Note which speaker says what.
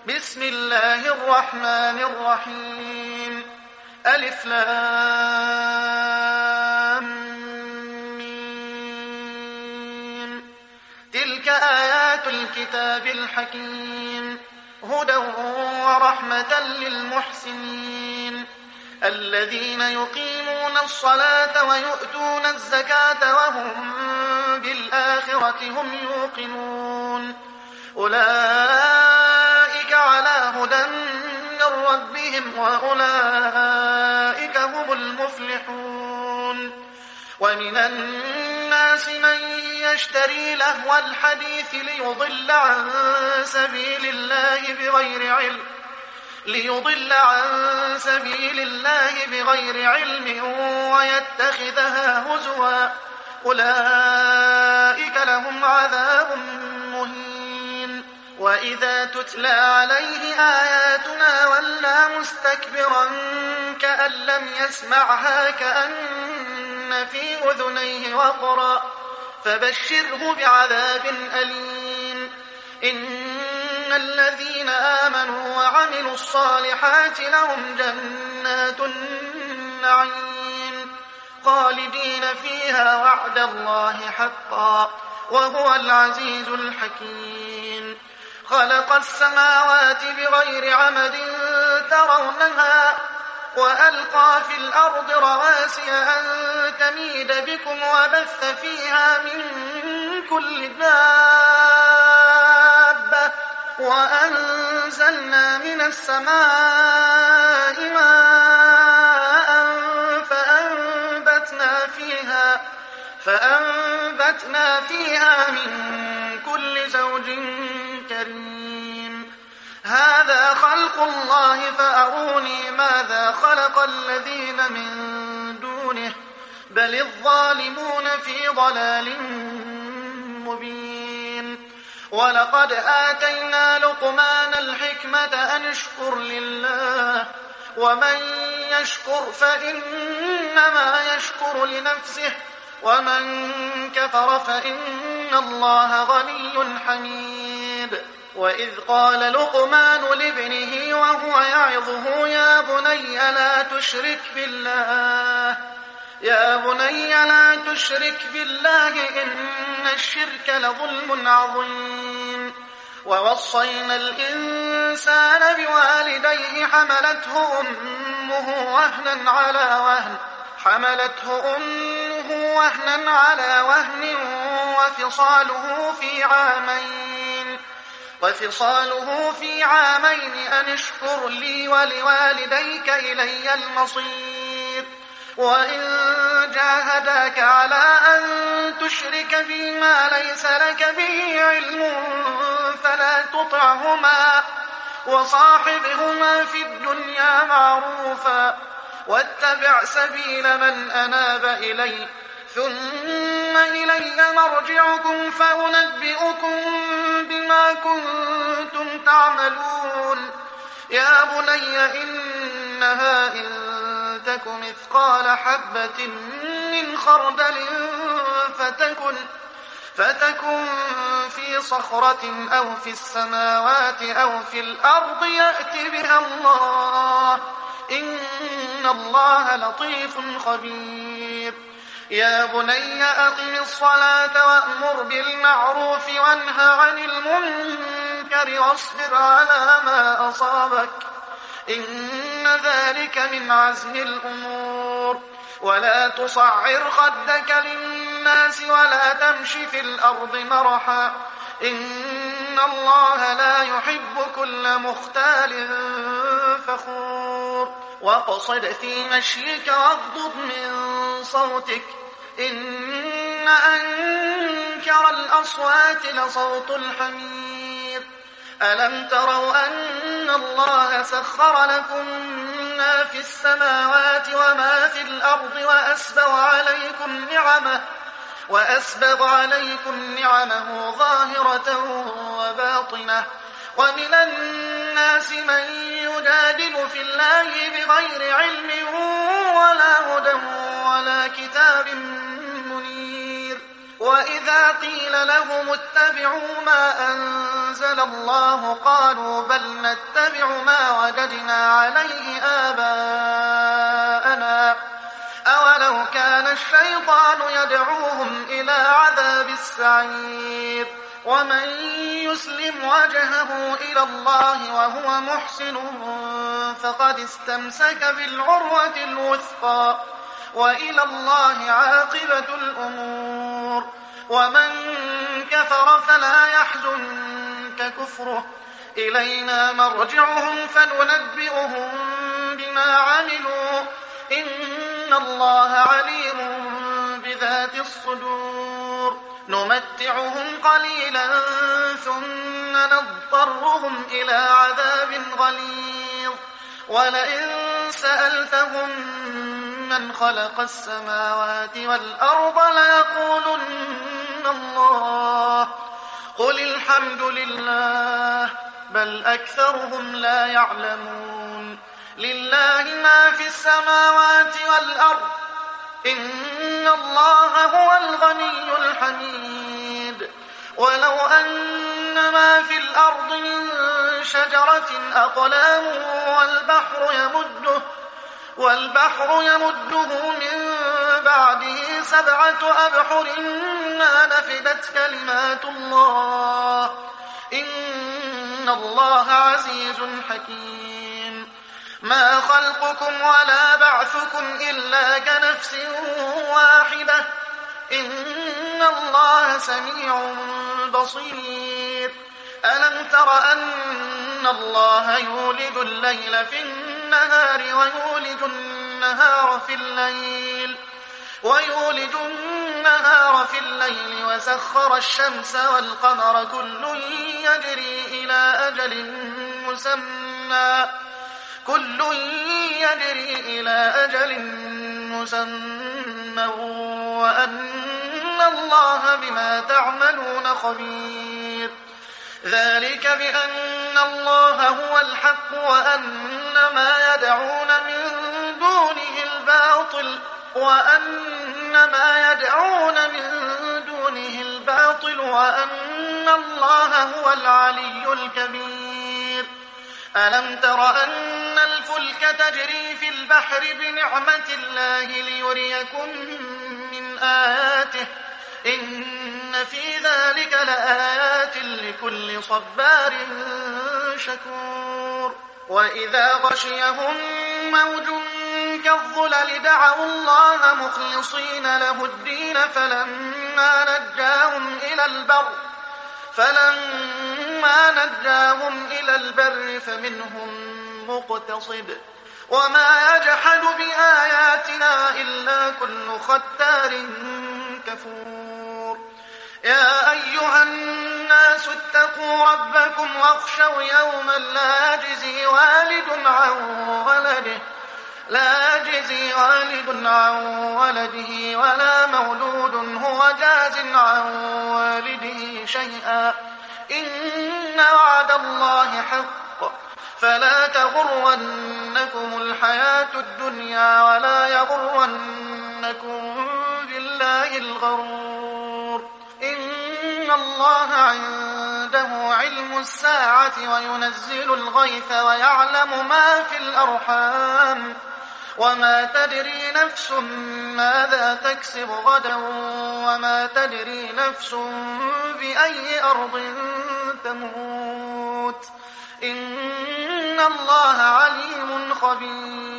Speaker 1: بسم الله الرحمن الرحيم. ألف لام ميم. تلك آيات الكتاب الحكيم، هدى ورحمة للمحسنين الذين يقيمون الصلاة ويؤتون الزكاة وهم بالآخرة هم يوقنون. أولئك على هدى من ربهم وأولئك هم المفلحون. ومن الناس من يشتري لهو الحديث ليضل عن سبيل الله بغير علم ويتخذها هزوا، أولئك لهم عذاب مهين. وإذا تتلى عليه آياتنا ولى مستكبرا كأن لم يسمعها كأن في أذنيه وقرا، فبشره بعذاب أليم. إن الذين آمنوا وعملوا الصالحات لهم جنات النعيم خالدين فيها وعد الله حقا وهو العزيز الحكيم. خلق السماوات بغير عمد ترونها وألقى في الأرض رواسي أن تميد بكم وبث فيها من كل دابة وأنزلنا من السماء ماء فأنبتنا فيها من كل زوج كريم. هذا خلق الله فأروني ماذا خلق الذين من دونه بل الظالمون في ضلال مبين. ولقد آتينا لقمان الحكمة أن اشكر لله ومن يشكر فإنما يشكر لنفسه ومن كفر فإن الله غني حميد. وإذ قال لقمان لابنه وهو يعظه يا بني لا تشرك بالله إن الشرك لظلم عظيم. ووصينا الإنسان بوالديه حملته أمه وهنا على وهن وفصاله في عامين أن اشكر لي ولوالديك إلي المصير. وإن جاهداك على أن تشرك بي ما ليس لك به علم فلا تطعهما وصاحبهما في الدنيا معروفا واتبع سبيل من أناب إلي ثم إلي مرجعكم فأنبئكم بما كنتم تعملون. يا بني إنها إن تك مثقال حبة من خردل فتكن في صخرة أو في السماوات أو في الأرض يأت بها الله إن الله لطيف خبير. يا بني أقم الصلاة وأمر بالمعروف وانه عن المنكر واصبر على ما أصابك إن ذلك من عزم الأمور. ولا تصعر خدك للناس ولا تمش في الأرض مرحا إن الله لا يحب كل مختال فخور. واقصد في مشيك واغضض من صوتك إن أنكر الأصوات لصوت الحمير. ألم تروا أن الله سخر لكم ما في السماوات وما في الأرض وأسبغ عليكم نعمه ظاهرة وباطنة. ومن الناس من يجادل في الله بغير علم ولا هدى ولا كتاب منير. وإذا قيل لهم اتبعوا ما أنزل الله قالوا بل نتبع ما وجدنا عليه آباءنا أولو كان الشيطان يدعوهم إلى عذاب السعير ومن يسلم وجهه إلى الله وهو محسن فقد استمسك بالعروة الوثقى وإلى الله عاقبة الأمور ومن كفر فلا يحزنك كفره إلينا مرجعهم فننبئهم بما عملوا إن الله عليم بذات الصدور نمتعهم قليلا ثم نضطرهم إلى عذاب غليظ ولئن سألتهم من خلق السماوات والأرض ليقولن الله قل الحمد لله بل أكثرهم لا يعلمون لله ما في السماوات والأرض إن الله هو الغني الحميد ولو أن ما في الأرض من شجرة أقلام والبحر يمده من بعده 7 أبحر ما نفدت كلمات الله إن الله عزيز حكيم ما خلقكم ولا بعثكم إلا كنفس واحدة إن الله سميع بصير ألم تر أن الله يولد الليل في النهار ويولد النهار في الليل وسخر الشمس والقمر كل يجري إلى أجل مسمى وأن الله بما تعملون خبير ذلك بأن الله هو الحق وأن ما يدعون من دونه الباطل وأن الله هو العلي الكبير ألم تر أن الفلك تجري في البحر بنعمة الله ليريكم من آياته إن في ذلك لآيات لكل صبار شكور وإذا غشيهم موج كالظلل دعوا الله مخلصين له الدين فلما نجاهم إلى البر فمنهم مقتصد وما يجحد بآياتنا إلا كل ختار كفور يا أيها الناس اتقوا ربكم واخشوا يوما لا يجزي والد عن ولده ولا مولود هو جاز عن والده شيئا إن وعد الله حق فلا تغرنكم الحياة الدنيا ولا يغرنكم بالله الغرور إن الله عنده علم الساعة وينزل الغيث ويعلم ما في الأرحام وما تدري نفس ماذا تكسب غدا وما تدري نفس بأي أرض تموت إن الله عليم خبير